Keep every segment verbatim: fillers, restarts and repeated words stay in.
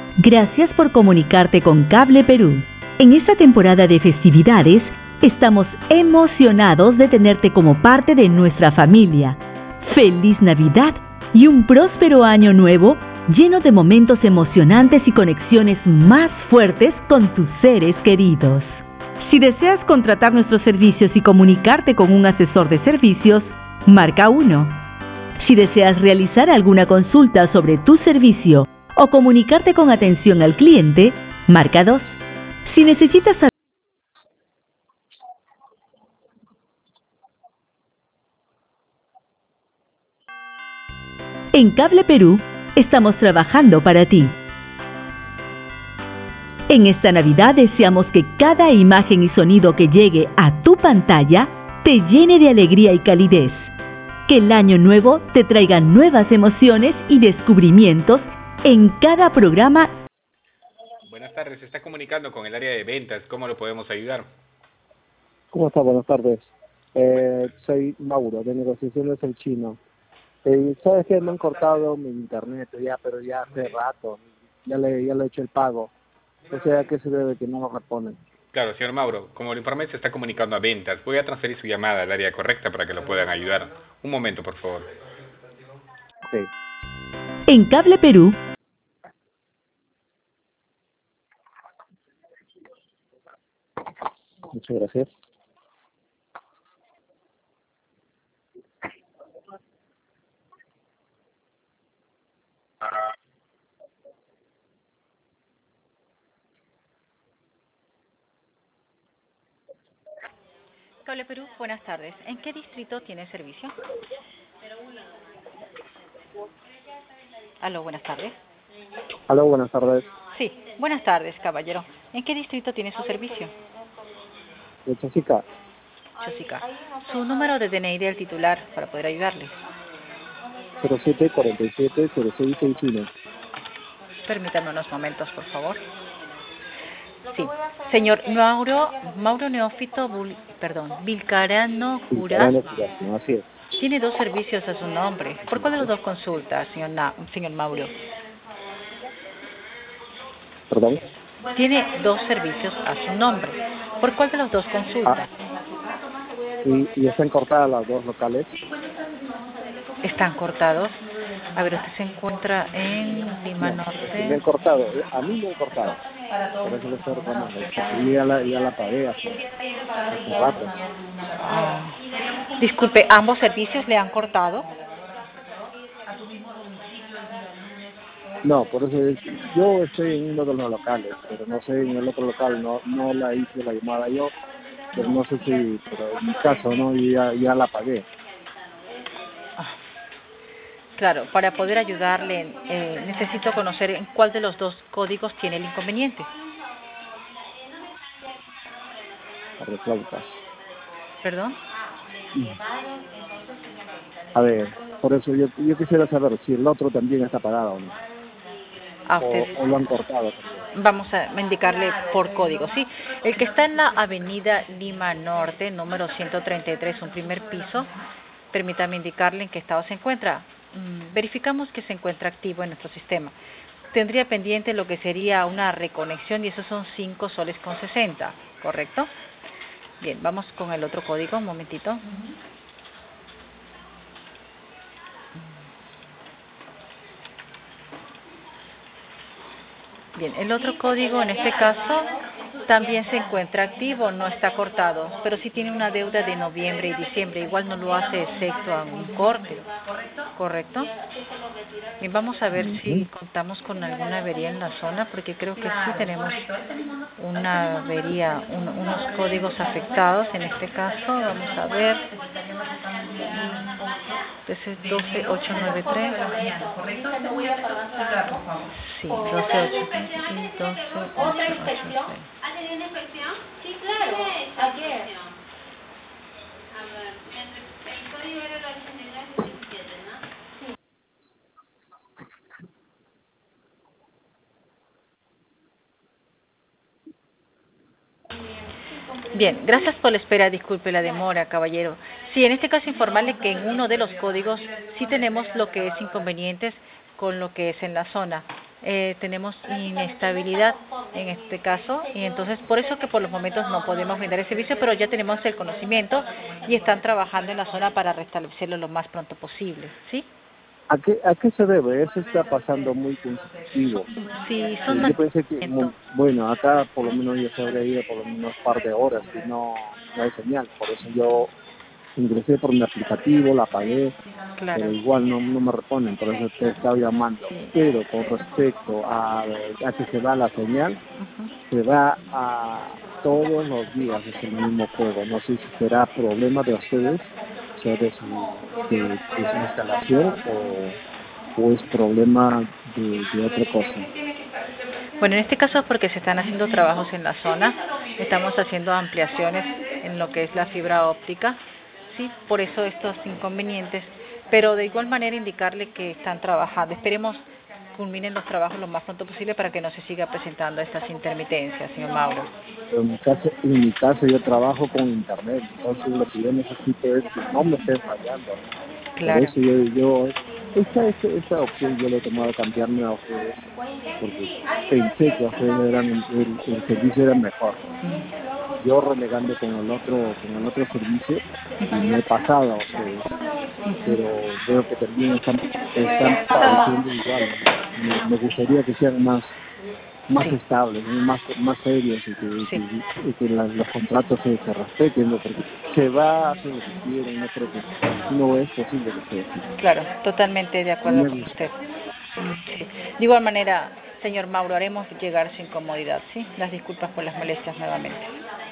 Gracias por comunicarte con Cable Perú. En esta temporada de festividades, estamos emocionados de tenerte como parte de nuestra familia. ¡Feliz Navidad y un próspero año nuevo lleno de momentos emocionantes y conexiones más fuertes con tus seres queridos! Si deseas contratar nuestros servicios y comunicarte con un asesor de servicios, marca uno. Si deseas realizar alguna consulta sobre tu servicio o comunicarte con atención al cliente, marca dos. Si necesitas saber... En Cable Perú, estamos trabajando para ti. En esta Navidad deseamos que cada imagen y sonido que llegue a tu pantalla te llene de alegría y calidez. Que el año nuevo te traiga nuevas emociones y descubrimientos en cada programa. Buenas tardes, se está comunicando con el área de ventas. ¿Cómo lo podemos ayudar? ¿Cómo está? Buenas tardes. Eh, soy Mauro, de Negociaciones El Chino. Eh, ¿Sabes qué? Me han cortado mi internet ya, pero ya hace rato. Ya le, ya le he hecho el pago. O sea, ¿qué se debe que no lo responden? Claro, señor Mauro, como le informé, se está comunicando a ventas. Voy a transferir su llamada al área correcta para que lo puedan ayudar. Un momento, por favor. Okay. En Cable Perú, Muchas gracias. Cable Perú, buenas tardes. ¿En qué distrito tiene servicio? Aló, buenas tardes. Aló, buenas tardes. Sí, buenas tardes, caballero. ¿En qué distrito tiene su servicio? De Chosica. Chosica. Su número de D N I del titular para poder ayudarle. cero siete cuarenta y siete cero seis sesenta y uno. Permítame unos momentos, por favor. Sí, señor Mauro, Mauro Neófito, Bul, perdón, Vilcarano Juras. No, así es. Tiene dos servicios a su nombre. ¿Por cuál de los dos consulta, señor, Na, señor Mauro? ¿Perdón? Tiene dos servicios a su nombre. ¿Por cuál de los dos consulta? Ah, y, y están cortadas las dos locales. ¿Están cortados? A ver, usted se encuentra en Lima No, Norte. me han cortado. A mí me han cortado. Por eso lo estoy reclamando. Porque ya la, ya la pagué hace, hace rato. Ah. Disculpe, ¿ambos servicios le han cortado? No, por eso es, yo estoy en uno de los locales, pero no sé, en el otro local no no la hice la llamada yo, pero no sé si, pero en mi caso, ¿no? Yo ya, ya la pagué. Ah. Claro, para poder ayudarle, eh, necesito conocer en cuál de los dos códigos tiene el inconveniente. Flautas. ¿Perdón? A ver, por eso yo, yo quisiera saber si el otro también está pagado o no. A O, usted. o lo han cortado. Vamos a indicarle por código, ¿sí? El que está en la avenida Lima Norte, número ciento treinta y tres, un primer piso, permítame indicarle en qué estado se encuentra. Mm, verificamos que se encuentra activo en nuestro sistema. Tendría pendiente lo que sería una reconexión y esos son cinco soles con sesenta, ¿correcto? Bien, vamos con el otro código, un momentito. Bien, el otro código en este caso también se encuentra activo, no está cortado, pero sí tiene una deuda de noviembre y diciembre, igual no lo hace excepto a un corte, ¿correcto? Bien, vamos a ver si contamos con alguna avería en la zona, porque creo que sí tenemos una avería, un, unos códigos afectados en este caso, vamos a ver. Ese es doce ocho nueve tres. Sí, doce ocho y doce ocho ocho seis. ¿Ha tenido una inspección? Sí, claro. Ayer. A ver, el código era la ochenta y nueve diecisiete, ¿no? Sí. Bien, gracias por la espera, disculpe la demora, caballero. Sí, en este caso informarle que en uno de los códigos sí tenemos lo que es inconvenientes con lo que es en la zona. eh, tenemos inestabilidad en este caso, y entonces por eso que por los momentos no podemos brindar el servicio, pero ya tenemos el conocimiento y están trabajando en la zona para restablecerlo lo más pronto posible, ¿sí? ¿A qué, ¿A qué se debe? Eso está pasando muy consecutivo. Sí, son Eh, Yo pensé que, mu- mantenimientos. bueno, acá por lo menos ya se habría ido por lo menos un par de horas y no, no hay señal. Por eso yo ingresé por mi aplicativo, la pagué, Claro. pero igual no, no me responden, por eso te estaba llamando. Pero con respecto a, a que se va la señal, Ujú. se va a todos los días, es el mismo juego. No sé si será problema de ustedes, o sea, de su, de, de su instalación o, o es problema de, de otra cosa. Bueno, en este caso es porque se están haciendo trabajos en la zona, estamos haciendo ampliaciones en lo que es la fibra óptica, sí, por eso estos inconvenientes, pero de igual manera indicarle que están trabajando. Esperemos culminen los trabajos lo más pronto posible para que no se siga presentando estas intermitencias, señor Mauro. Pero en mi caso, en mi caso yo trabajo con internet, entonces lo que yo necesito es que no me esté fallando. Por Claro. eso yo, yo esta, esta, esta opción yo le he tomado cambiarme a ustedes, porque pensé que ustedes eran, el, el servicio era mejor. Yo renegando con el otro, con el otro servicio y me he pasado a ustedes, pero veo que también están, están padeciendo igual. Me, me gustaría que sean más más Sí. estables, ¿no? más más serios y que, y Sí. que, y que la- los contratos se, se respeten, ¿no? Porque se va, hace lo que quieren, no creo que no es posible que sea así. Claro, totalmente de acuerdo Me con gusta. usted. Sí. De igual manera, señor Mauro, haremos llegar su incomodidad, ¿sí? Las disculpas por las molestias nuevamente.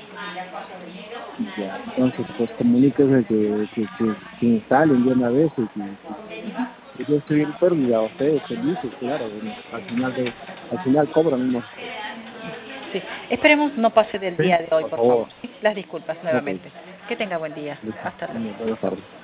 Ya, entonces pues comuníquese que, que, que, que instalen de una vez y que, que yo estoy en pérdida, ustedes felices, claro, bueno, al final de, al final cobran unos, Sí. Esperemos no pase del sí, día de hoy, por por favor. favor. ¿Sí? Las disculpas Ok, nuevamente. Que tenga buen día. listo. Hasta luego. Buenas tardes.